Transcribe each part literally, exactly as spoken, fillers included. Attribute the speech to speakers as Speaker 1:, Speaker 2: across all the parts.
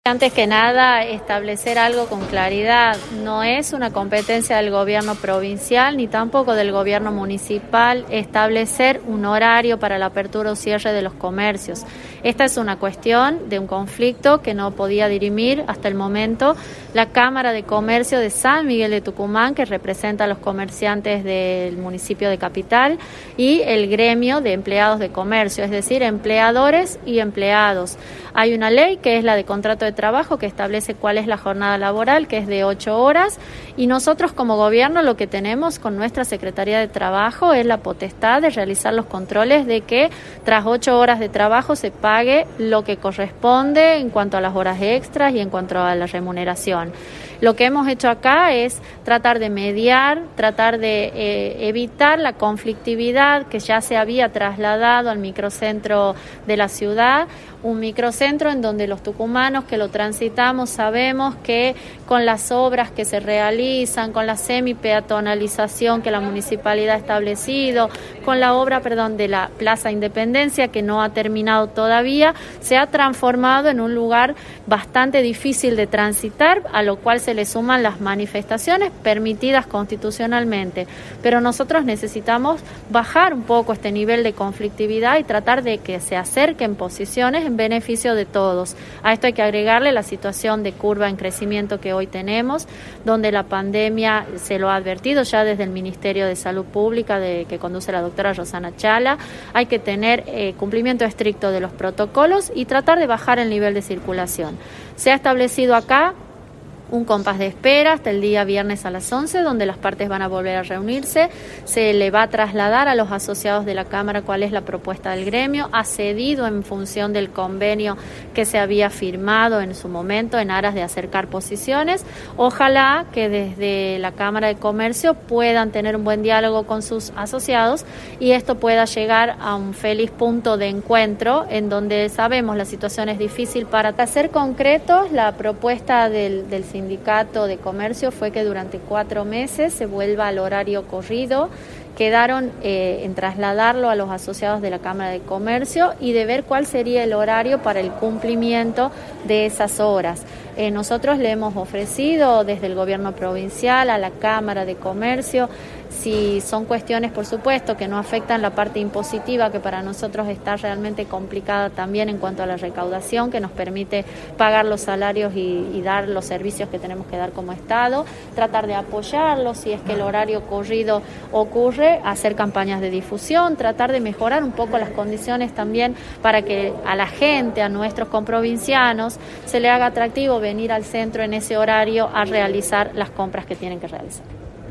Speaker 1: Antes que nada, establecer algo con claridad. No es una competencia del gobierno provincial ni tampoco del gobierno municipal establecer un horario para la apertura o cierre de los comercios. Esta es una cuestión de un conflicto que no podía dirimir hasta el momento la Cámara de Comercio de San Miguel de Tucumán, que representa a los comerciantes del municipio de Capital, y el gremio de empleados de comercio, es decir, empleadores y empleados. Hay una ley que es la de contrato de trabajo que establece cuál es la jornada laboral, que es de ocho horas, y nosotros como gobierno lo que tenemos con nuestra Secretaría de Trabajo es la potestad de realizar los controles de que tras ocho horas de trabajo se pague lo que corresponde en cuanto a las horas extras y en cuanto a la remuneración. Lo que hemos hecho acá es tratar de mediar, tratar de eh, evitar la conflictividad que ya se había trasladado al microcentro de la ciudad, un microcentro en donde los tucumanos que lo transitamos sabemos que con las obras que se realizan, con la semi-peatonalización que la municipalidad ha establecido, con la obra, perdón, de la Plaza Independencia que no ha terminado todavía, se ha transformado en un lugar bastante difícil de transitar, a lo cual se le suman las manifestaciones permitidas constitucionalmente. Pero nosotros necesitamos bajar un poco este nivel de conflictividad y tratar de que se acerquen posiciones en beneficio de todos. A esto hay que agregarle la situación de curva en crecimiento que hoy tenemos, donde la pandemia se lo ha advertido ya desde el Ministerio de Salud Pública de, que conduce la doctora Rosana Chala. Hay que tener eh, cumplimiento estricto de los protocolos y tratar de bajar el nivel de circulación. Se ha establecido acá un compás de espera hasta el día viernes a las once, donde las partes van a volver a reunirse. Se le va a trasladar a los asociados de la Cámara cuál es la propuesta del gremio. Ha cedido en función del convenio que se había firmado en su momento en aras de acercar posiciones. Ojalá que desde la Cámara de Comercio puedan tener un buen diálogo con sus asociados y esto pueda llegar a un feliz punto de encuentro en donde sabemos la situación es difícil. Para ser concretos, la propuesta del, del Sindicato de Comercio fue que durante cuatro meses se vuelva al horario corrido. Quedaron eh, en trasladarlo a los asociados de la Cámara de Comercio y de ver cuál sería el horario para el cumplimiento de esas horas. Eh, nosotros le hemos ofrecido desde el gobierno provincial a la Cámara de Comercio, si son cuestiones, por supuesto, que no afectan la parte impositiva, que para nosotros está realmente complicada también en cuanto a la recaudación, que nos permite pagar los salarios y, y dar los servicios que tenemos que dar como Estado, tratar de apoyarlos si es que el horario corrido ocurre, hacer campañas de difusión, tratar de mejorar un poco las condiciones también para que a la gente, a nuestros comprovincianos, se le haga atractivo venir al centro en ese horario a realizar las compras que tienen que realizar.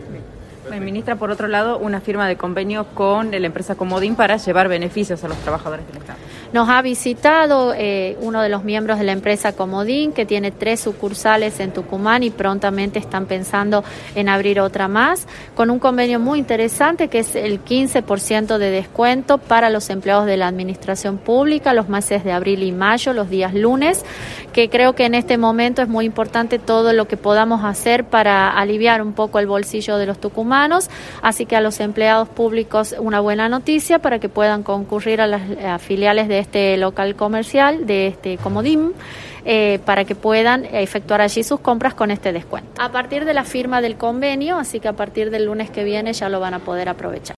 Speaker 2: Ministra, por otro lado, una firma de convenio con la empresa Comodín para llevar beneficios a los trabajadores del Estado.
Speaker 1: Nos ha visitado eh, uno de los miembros de la empresa Comodín, que tiene tres sucursales en Tucumán y prontamente están pensando en abrir otra más, con un convenio muy interesante que es el quince por ciento de descuento para los empleados de la administración pública los meses de abril y mayo, los días lunes, que creo que en este momento es muy importante todo lo que podamos hacer para aliviar un poco el bolsillo de los tucumanos. Así que a los empleados públicos una buena noticia para que puedan concurrir a las a filiales de este local comercial, de este Comodín, eh, para que puedan efectuar allí sus compras con este descuento. A partir de la firma del convenio, así que a partir del lunes que viene ya lo van a poder aprovechar.